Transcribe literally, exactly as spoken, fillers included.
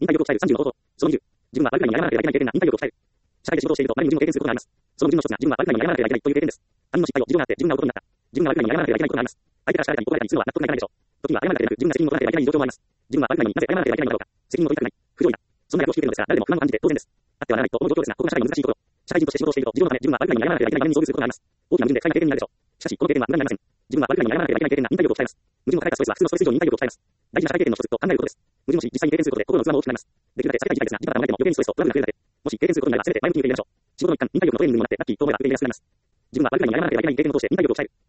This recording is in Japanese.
忍耐力を鍛えるさんじゅうの方法。そのにじゅう。自分は悪いに謝らなければいけない経験が忍耐力を鍛える。社会で仕事をしていると、誰にも矛盾を経験することがあります。その矛盾の一つが、自分は悪いに謝らなければいけないという経験です。他人の失敗を自分があって自分が男になった。自分が悪いに謝らなければいけないことがあります。相手から叱られたり怒られたりするのは納得がいかないでしょう。時には謝らなければなく、自分が責任を取らなければいけない状況もあります。自分は悪いになぜ謝らなければいけないのだろうか。責任を取りたくない。不条理だ。そんな役を引き受けるのですが、誰でも不満を感じて当然です。あってはならないと思う状況ですが、ここが社会の難しいところ。社会人として仕事をしていると、自分のため自分は悪いに謝らなければいけない場面に遭遇することがあります。大きな矛盾で不快な経験になるでしょう。しかし、この経験は無駄になりません。自分は悪いに謝らなければいけない経験が忍耐力を鍛えます。矛盾の抱えたストレスは普通のストレス以上に忍耐力を鍛えます。大事な社会経験の一つと考えることです。矛盾をし、実際に経験することで心の器も大きくなります。できるだけ避けたい事態ですが、時間が余っても余計にストレスとトラブルが増えるだけ。もし経験することになれば全て前向きに受け入れましょう。仕事の一環、忍耐力のトレーニングにもなってラッキーと思えば受け入れやすくなります。自分は悪いに謝らなければいけない経験を通して忍耐力を鍛える。